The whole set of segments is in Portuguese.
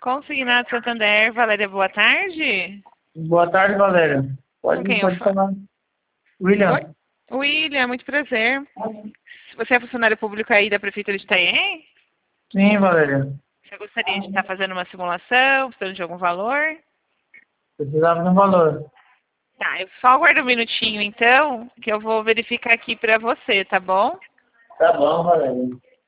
Consignado Santander, Valéria, boa tarde. Boa tarde, Valéria. Com quem eu Pode falo? falar. William? Oi? William, muito prazer. Você é funcionário público aí da Prefeitura de Itanhaém? Sim, Valéria. Você gostaria de estar fazendo uma simulação, precisando de algum valor? Precisava de um valor. Tá, eu só aguardo um minutinho então, que eu vou verificar aqui pra você, tá bom? Tá bom, Valéria.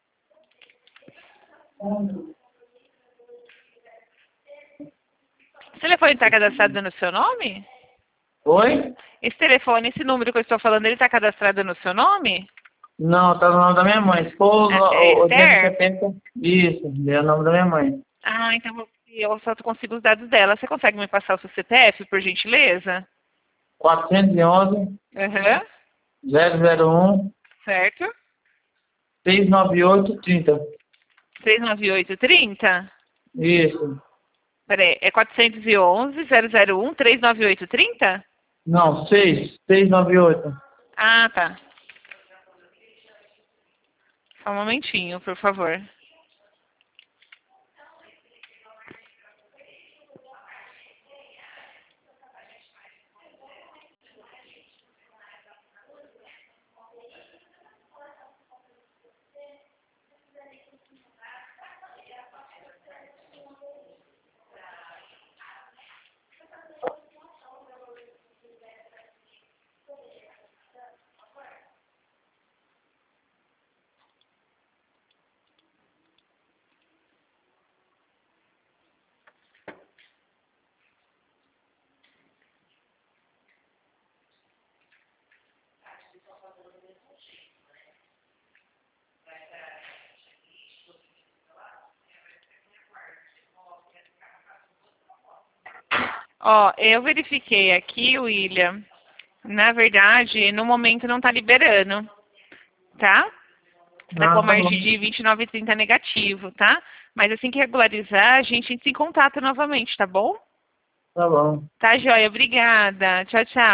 Esse telefone está cadastrado no seu nome? Oi? Esse telefone, esse número que eu estou falando, ele está cadastrado no seu nome? Não, tá no nome da minha mãe. Se for É o Esther? 270, isso, é o nome da minha mãe. Ah, então eu só consigo os dados dela. Você consegue me passar o seu CPF, por gentileza? 411 Aham, 001 certo. 698 30. 39830? Isso. Peraí, é 411-001-39830? Não, 698. Ah, tá. Só um momentinho, por favor. Ó, eu verifiquei aqui, William. Na verdade, no momento não está liberando, tá? Tá com a Ah, tá bom. margem de 29,30 negativo, tá? Mas assim que regularizar, a gente entra em contato novamente, tá bom? Tá bom. Tá, joia? Obrigada. Tchau, tchau.